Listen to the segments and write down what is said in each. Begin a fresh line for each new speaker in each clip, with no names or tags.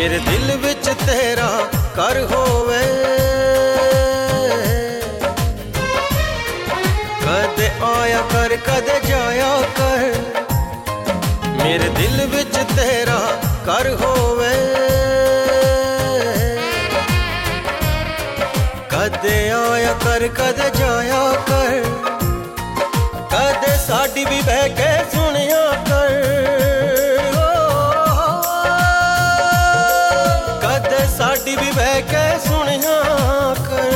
मेरे दिल विच तेरा कर होवे, कदे आया कर कदे जाया कर। मेरे दिल विच तेरा कर होवे, कदे आया कर कदे जाया कर। कदे साडी भी बह के सुनिया कर, कदे साडी भी बह के सुनिया कर।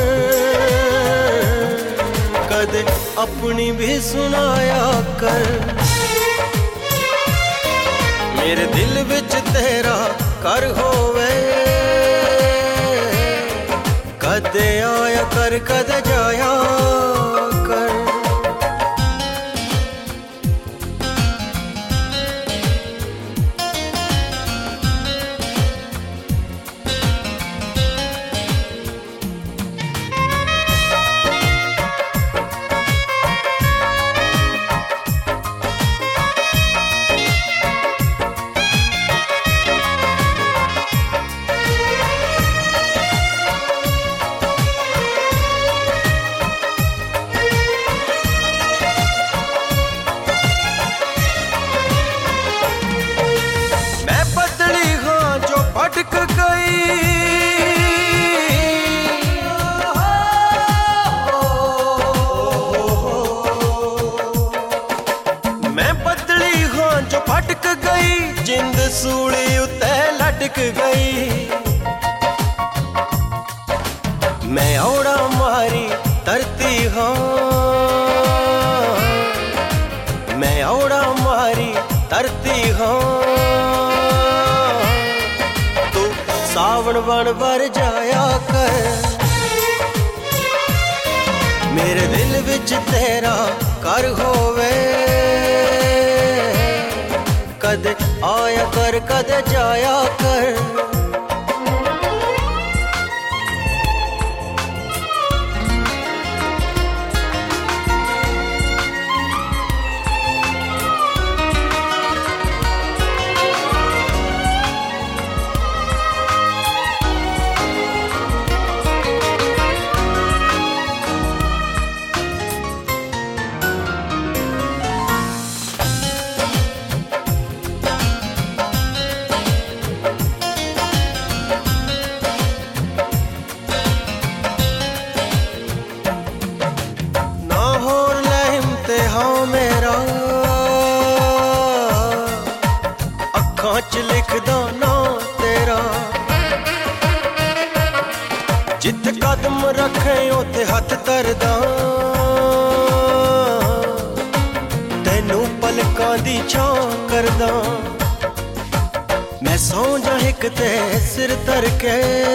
कदे अपनी भी सुनाया कर। मेरे दिल विच तेरा कर होवे, कदे आया कर कदे जाया कर। भटक गई मैं बदली हाँ जो भटक गई, जिंद सूली उते लटक गई। मैं औड़ा मारी तरती हाँ, मैं औड़ा मारी तरती हाँ। सावन बन बर जाया कर। मेरे दिल विच तेरा कर होवे, कदे आया कर कदे जाया कर। हाँ मेरा अखां च लिखदा ना तेरा, जिथे कदम रखे उथे हथ धरदा। तैनू पलकां दी छां करदा, मैं सौ जा हिक ते सिर धर के।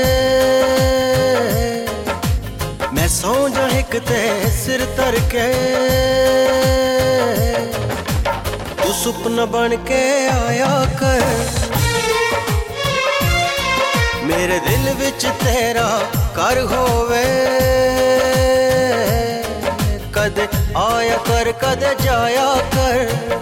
मैं सौ जा हिक ते सिर धर के। तू सुपना बन के आया कर। मेरे दिल विच तेरा कर होवे, कदे आया कर कदे जाया कर।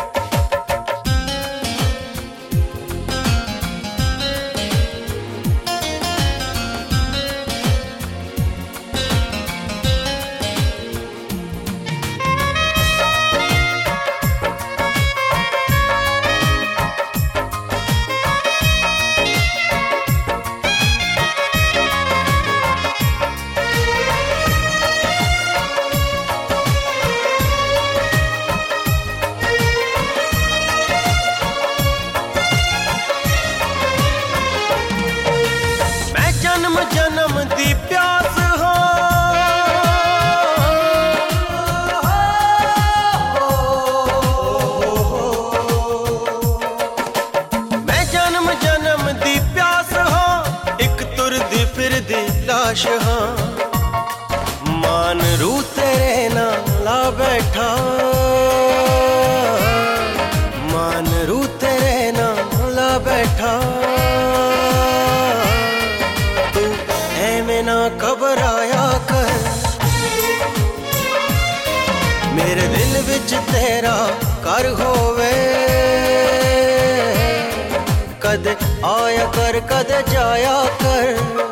जन्म दी प्यास मैं जन्म दी प्यास हाँ, एक तुरदी फिरदी लाश हाँ। मान रू तेरे नाल ला बैठा, मान रू तेरे नाल ला बैठा। ना घबराया कर। मेरे दिल विच तेरा कर होवे, कदे आया कर कदे जाया कर।